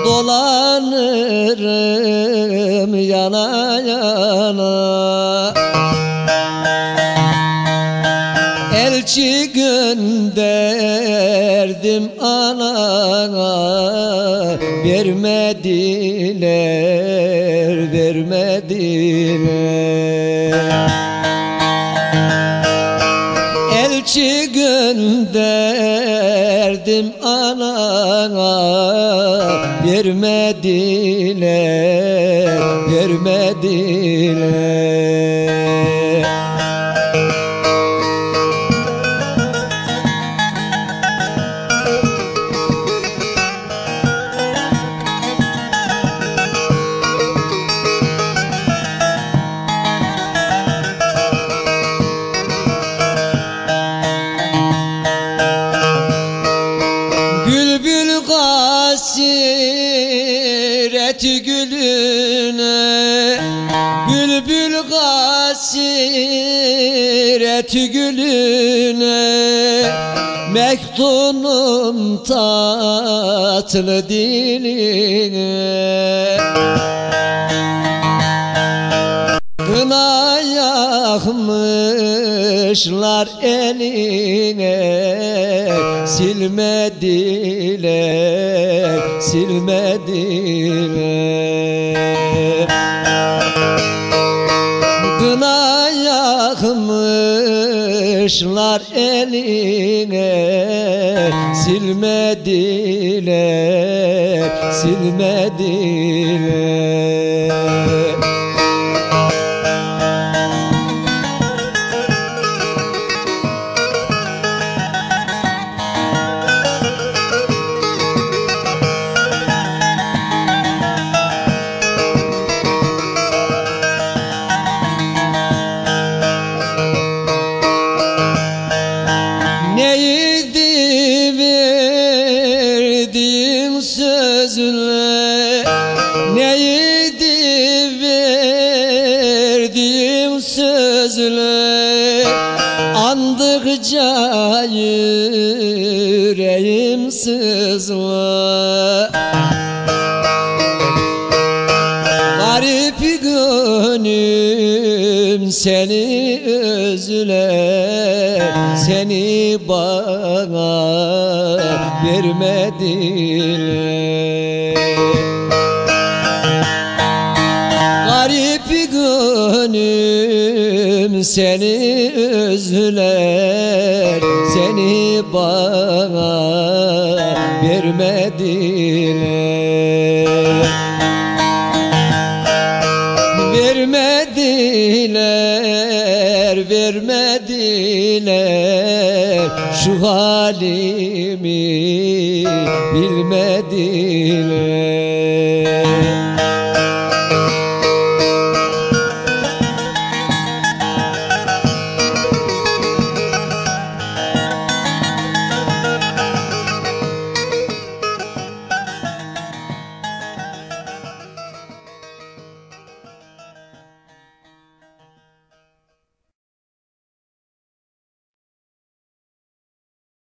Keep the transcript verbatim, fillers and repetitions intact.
dolanırım yana yana. Elçi gönderdim anana, vermediler, vermediler. Elçi gönderdim anana, vermediler, vermediler. Bülbül hasret gülüne, bülbül hasret gülüne, mektunum tatlı diline. Kına yakmışlar eline, silmediler, silmediler. Kına yakmışlar eline, silmediler, silmediler. Neydi verdiğin sözle, neydi verdiğin sözle, andıkça yüreğim sızlar. Garip gönlüm seni özler, seni bana vermediler. Garip gönlüm seni özler, seni bana vermediler. Vermediler, vermediler, şu halimi bilmediler.